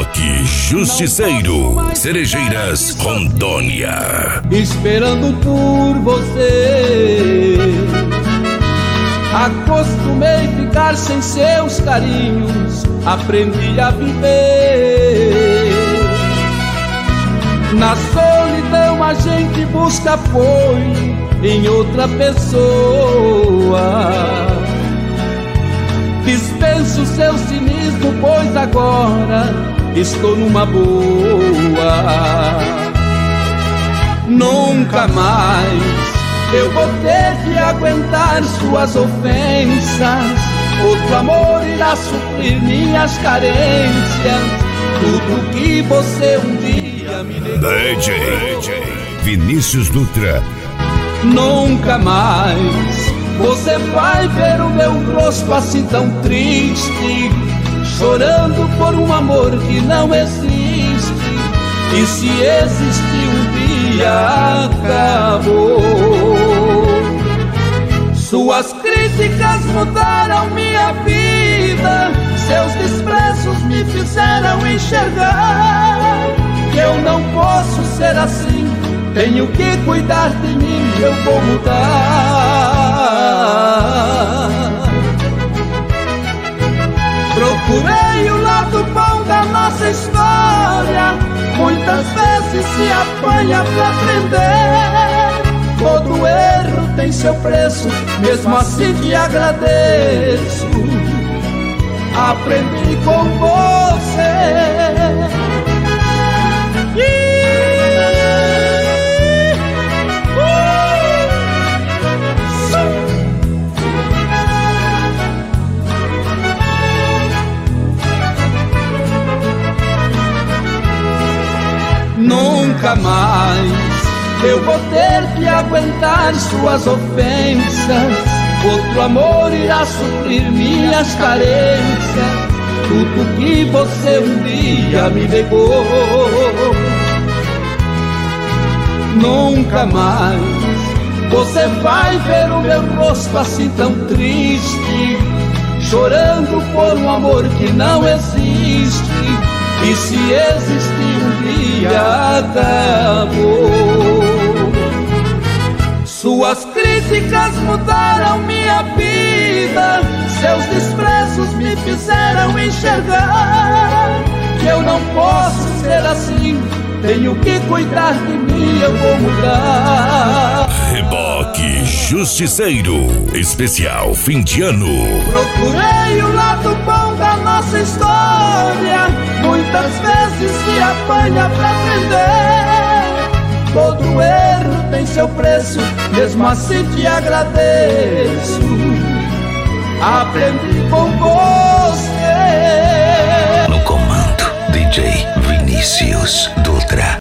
Reboque Justiceiro, Cerejeiras, Rondônia. Esperando por você, acostumei ficar sem seus carinhos, aprendi a viver. Na solidão a gente busca apoio em outra pessoa. Dispenso seu cinismo, pois agora estou numa boa. Nunca mais eu vou ter que aguentar suas ofensas. Outro amor irá suprir minhas carências. Tudo que você um dia me negou. DJ Vinícius Dutra. Nunca mais você vai ver o meu rosto assim tão triste, chorando por um amor que não existe. E se existe um dia, acabou. Suas críticas mudaram minha vida, seus desprezos me fizeram enxergar que eu não posso ser assim. Tenho que cuidar de mim, eu vou mudar. Procurei o lado bom da nossa história, muitas vezes se apanha pra aprender. Todo erro tem seu preço, mesmo assim te agradeço. Aprendi com você. Nunca mais eu vou ter que aguentar suas ofensas. Outro amor irá suprir minhas carências. Tudo que você um dia me negou. Nunca mais você vai ver o meu rosto assim tão triste, chorando por um amor que não existe. E se existir um dia, acabou. Suas críticas mudaram minha vida, seus desprezos me fizeram enxergar que eu não posso ser assim. Tenho que cuidar de mim, eu vou mudar. Reboque Justiceiro, especial fim de ano. Procurei o lado bom da nossa história, muitas vezes se apanha pra aprender. Todo erro tem seu preço, mesmo assim te agradeço. Aprendi com você. No comando, DJ Vinícius Dutra.